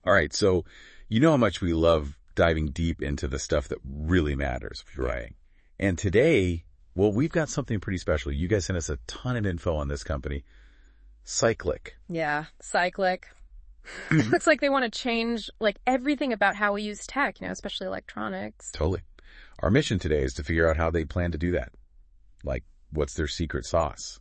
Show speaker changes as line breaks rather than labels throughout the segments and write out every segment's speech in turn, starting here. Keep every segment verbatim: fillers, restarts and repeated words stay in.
All right, so you know how much we love diving deep into the stuff that really matters, right? And today, well, we've got something pretty special. You guys sent us a ton of info on this company, Cyclic.
Yeah, Cyclic. Looks like they want to change like everything about how we use tech, you know, especially electronics.
Totally. Our mission today is to figure out how they plan to do that. Like, what's their secret sauce?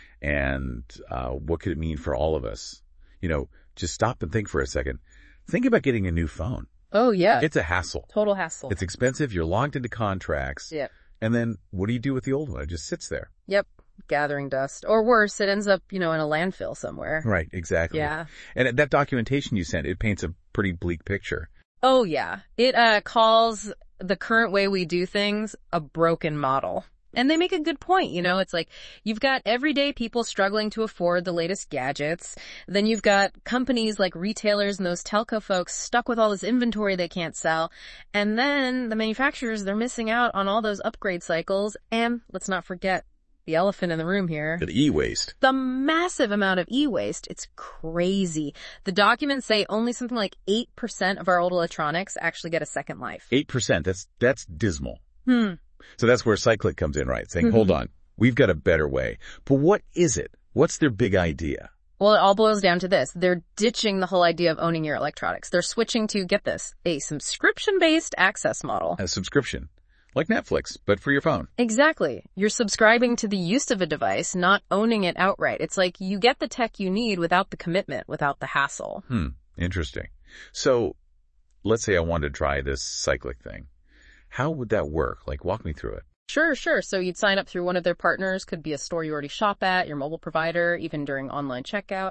And uh, what could it mean for all of us? You know, just stop and think for a second. Think about getting a new phone.
Oh, yeah.
It's a hassle.
Total hassle.
It's expensive. You're logged into contracts.
Yep.
And then what do you do with the old one? It just sits there.
Yep. Gathering dust. Or worse, it ends up, you know, in a landfill somewhere.
Right. Exactly.
Yeah.
And that documentation you sent, it paints a pretty bleak picture.
Oh, yeah. It uh calls the current way we do things a broken model. And they make a good point, you know, it's like you've got everyday people struggling to afford the latest gadgets. Then you've got companies like retailers and those telco folks stuck with all this inventory they can't sell. And then the manufacturers, they're missing out on all those upgrade cycles. And let's not forget the elephant in the room here.
The e-waste.
The massive amount of e-waste. It's crazy. The documents say only something like eight percent of our old electronics actually get a second life.
eight percent. That's, that's dismal.
Hmm.
So that's where Cyclic comes in, right? Saying,
Mm-hmm.
hold on, we've got a better way. But what is it? What's their big idea?
Well, it all boils down to this. They're ditching the whole idea of owning your electronics. They're switching to, get this, a subscription-based access model.
A subscription. Like Netflix, but for your phone.
Exactly. You're subscribing to the use of a device, not owning it outright. It's like you get the tech you need without the commitment, without the hassle.
Hmm. Interesting. So let's say I wanted to try this Cyclic thing. How would that work? Like, walk me through it.
Sure, sure. So you'd sign up through one of their partners, could be a store you already shop at, your mobile provider, even during online checkout.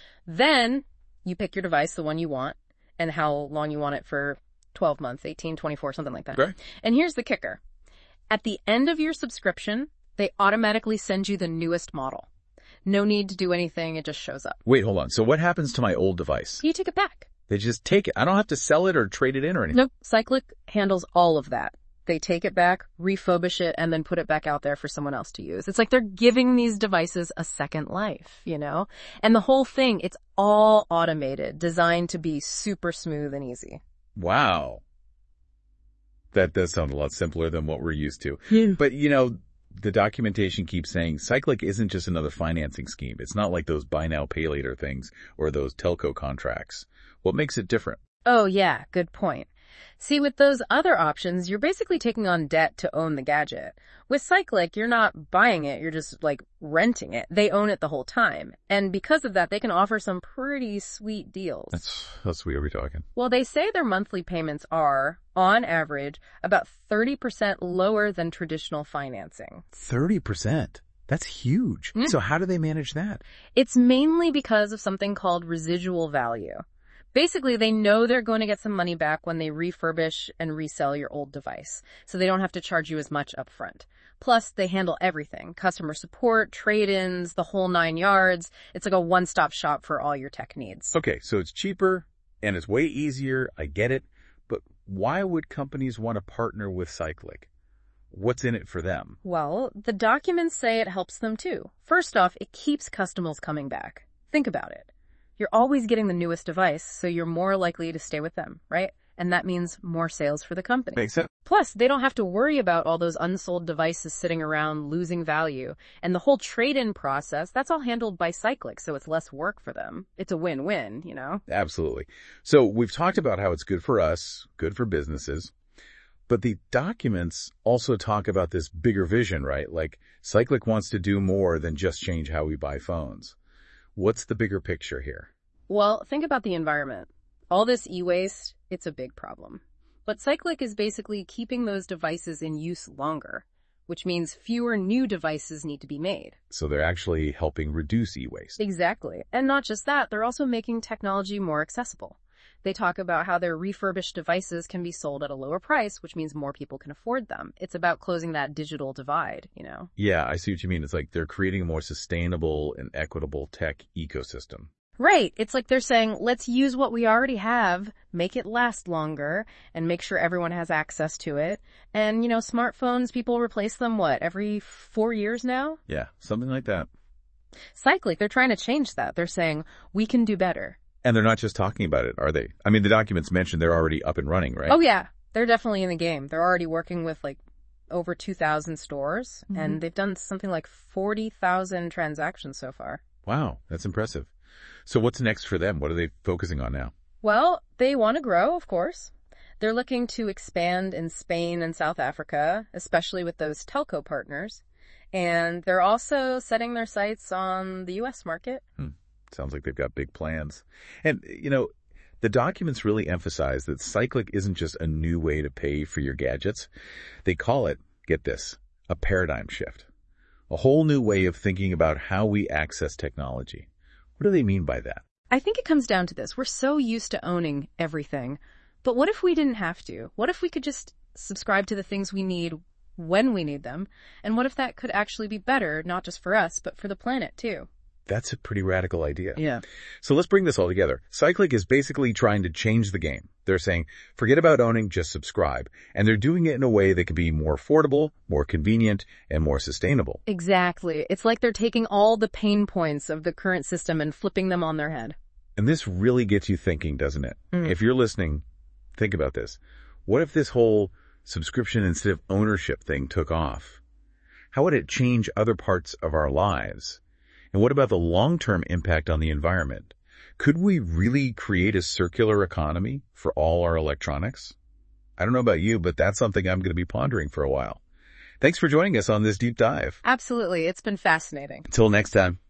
Then you pick your device, the one you want, and how long you want it for twelve months, eighteen, twenty-four, something like that.
Right.
And here's the kicker. At the end of your subscription, they automatically send you the newest model. No need to do anything. It just shows up.
Wait, hold on. So what happens to my old device?
You take it back.
They just take it. I don't have to sell it or trade it in or anything.
Nope. Cyclic handles all of that. They take it back, refurbish it, and then put it back out there for someone else to use. It's like they're giving these devices a second life, you know? And the whole thing, it's all automated, designed to be super smooth and easy.
Wow. That does sound a lot simpler than what we're used to.
Yeah.
But, you know, the documentation keeps saying Cyclic isn't just another financing scheme. It's not like those buy now, pay later things or those telco contracts. What makes it different?
Oh, yeah, good point. See, with those other options, you're basically taking on debt to own the gadget. With Cyclic, you're not buying it, you're just, like, renting it. They own it the whole time. And because of that, they can offer some pretty sweet deals.
That's, that's sweet. Are we talking?
Well, they say their monthly payments are, on average, about thirty percent lower than traditional financing.
thirty percent. That's huge.
Mm.
So how do they manage that?
It's mainly because of something called residual value. Basically, they know they're going to get some money back when they refurbish and resell your old device, so they don't have to charge you as much upfront. Plus, they handle everything. Customer support, trade-ins, the whole nine yards. It's like a one-stop shop for all your tech needs.
Okay, so it's cheaper and it's way easier. I get it. But why would companies want to partner with Cyclic? What's in it for them?
Well, the documents say it helps them too. First off, it keeps customers coming back. Think about it. You're always getting the newest device, so you're more likely to stay with them, right? And that means more sales for the company.
Makes sense.
Plus, they don't have to worry about all those unsold devices sitting around losing value. And the whole trade-in process, that's all handled by Cyclic, so it's less work for them. It's a win-win, you know?
Absolutely. So we've talked about how it's good for us, good for businesses, but the documents also talk about this bigger vision, right? Like Cyclic wants to do more than just change how we buy phones. What's the bigger picture here?
Well, think about the environment. All this e-waste, it's a big problem. But Cyclic is basically keeping those devices in use longer, which means fewer new devices need to be made.
So they're actually helping reduce e-waste.
Exactly. And not just that, they're also making technology more accessible. They talk about how their refurbished devices can be sold at a lower price, which means more people can afford them. It's about closing that digital divide, you know?
Yeah, I see what you mean. It's like they're creating a more sustainable and equitable tech ecosystem.
Right. It's like they're saying, let's use what we already have, make it last longer, and make sure everyone has access to it. And, you know, smartphones, people replace them, what, every four years now?
Yeah, something like that.
Cyclic, they're trying to change that. They're saying, we can do better.
And they're not just talking about it, are they? I mean, the documents mentioned they're already up and running, right?
Oh, yeah. They're definitely in the game. They're already working with like over two thousand stores, mm-hmm. and they've done something like forty thousand transactions so far.
Wow, that's impressive. So what's next for them? What are they focusing on now?
Well, they want to grow, of course. They're looking to expand in Spain and South Africa, especially with those telco partners. And they're also setting their sights on the U S market.
Hmm. Sounds like they've got big plans. And, you know, the documents really emphasize that Cyclic isn't just a new way to pay for your gadgets. They call it, get this, a paradigm shift. A whole new way of thinking about how we access technology. What do they mean by that?
I think it comes down to this. We're so used to owning everything. But what if we didn't have to? What if we could just subscribe to the things we need when we need them? And what if that could actually be better, not just for us, but for the planet too?
That's a pretty radical idea.
Yeah.
So let's bring this all together. Cyclic is basically trying to change the game. They're saying, forget about owning, just subscribe. And they're doing it in a way that can be more affordable, more convenient, and more sustainable.
Exactly. It's like they're taking all the pain points of the current system and flipping them on their head.
And this really gets you thinking, doesn't it? Mm. If you're listening, think about this. What if this whole subscription instead of ownership thing took off? How would it change other parts of our lives? And what about the long-term impact on the environment? Could we really create a circular economy for all our electronics? I don't know about you, but that's something I'm going to be pondering for a while. Thanks for joining us on this deep dive.
Absolutely. It's been fascinating.
Until next time.